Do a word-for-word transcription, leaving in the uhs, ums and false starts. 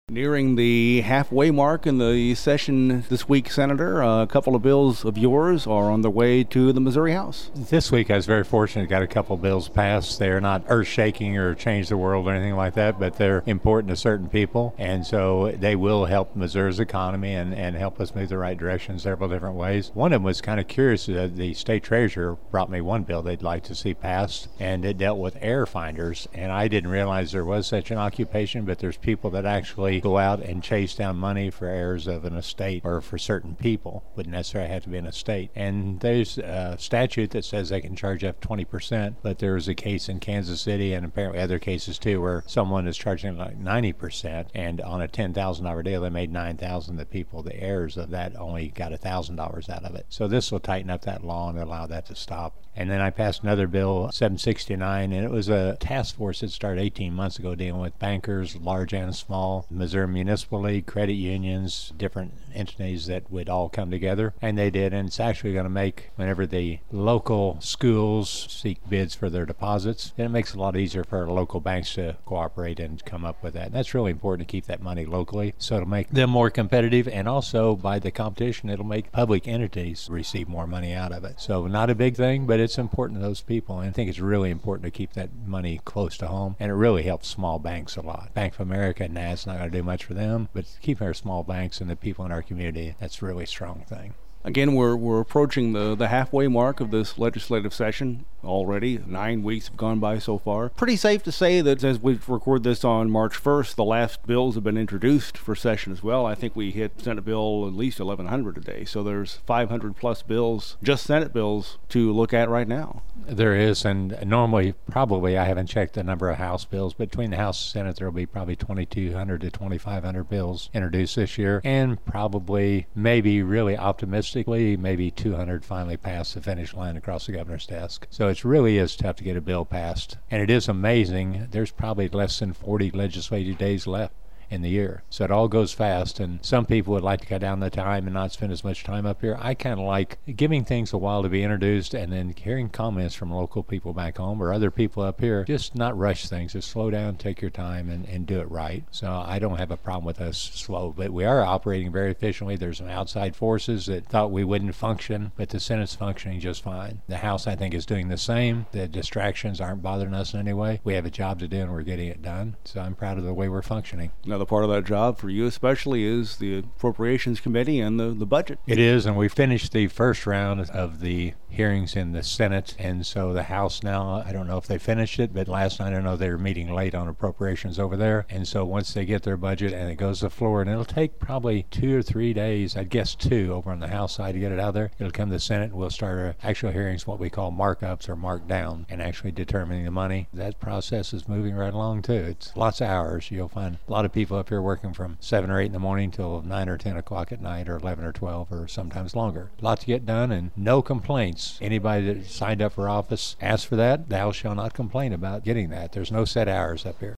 Nearing the halfway mark in the session this week, Senator, uh, a couple of bills of yours are on their way to the Missouri House. This week I was very fortunate, got a couple of bills passed. They're not earth-shaking or change the world or anything like that, but they're important to certain people, and so they will help Missouri's economy and, and help us move the right direction in several different ways. One of them was kind of curious. Uh, the state treasurer brought me one bill they'd like to see passed, and it dealt with heir finders, and I didn't realize there was such an occupation, but there's people that actually go out and chase down money for heirs of an estate or for certain people. Wouldn't necessarily have to be an estate. And there's a statute that says they can charge up twenty percent, but there was a case in Kansas City and apparently other cases too where someone is charging like ninety percent, and on a ten thousand dollars deal they made nine thousand dollars. The people, the heirs of that, only got one thousand dollars out of it. So this will tighten up that law and allow that to stop. And then I passed another bill, seven sixty-nine, and it was a task force that started eighteen months ago dealing with bankers, large and small, Missouri Municipal League, credit unions, different entities that would all come together. And they did, and it's actually going to make, whenever the local schools seek bids for their deposits, then it makes it a lot easier for our local banks to cooperate and come up with that. And that's really important to keep that money locally, so it'll make them more competitive, and also by the competition, it'll make public entities receive more money out of it. So not a big thing, but it's important to those people, and I think it's really important to keep that money close to home, and it really helps small banks a lot. Bank of America, nah, it's not going to do much for them, but keeping our small banks and the people in our community, that's a really strong thing. Again, we're we're approaching the, the halfway mark of this legislative session already. Nine weeks have gone by so far. Pretty safe to say that as we record this on March first, the last bills have been introduced for session as well. I think we hit Senate bill at least eleven hundred today, so there's five hundred plus bills, just Senate bills, to look at right now. There is, and normally, probably, I haven't checked the number of House bills, but between the House and Senate, there will be probably twenty-two hundred to twenty-five hundred bills introduced this year, and probably, maybe really optimistically, maybe two hundred finally pass the finish line across the governor's desk. So it really is tough to get a bill passed, and it is amazing. There's probably less than forty legislative days left in the year. So it all goes fast, and some people would like to cut down the time and not spend as much time up here. I kind of like giving things a while to be introduced and then hearing comments from local people back home or other people up here. Just not rush things, just slow down, take your time, and, and do it right. So I don't have a problem with us slow, but we are operating very efficiently. There's some outside forces that thought we wouldn't function, but the Senate's functioning just fine. The House, I think, is doing the same. The distractions aren't bothering us in any way. We have a job to do and we're getting it done. So I'm proud of the way we're functioning. Another part of that job for you especially is the Appropriations Committee and the, the budget. It is, and we finished the first round of the hearings in the Senate, and so the House now, I don't know if they finished it, but last night I know they were meeting late on appropriations over there, and so once they get their budget and it goes to the floor, and it'll take probably two or three days, I'd guess two, over on the House side to get it out there. It'll come to the Senate, and we'll start our actual hearings, what we call markups or markdown, and actually determining the money. That process is moving right along too. It's lots of hours. You'll find a lot of people up here working from seven or eight in the morning till nine or ten o'clock at night, or eleven or twelve, or sometimes longer. A lot to get done, and no complaints. Anybody that signed up for office asked for that, thou shall not complain about getting that. There's no set hours up here.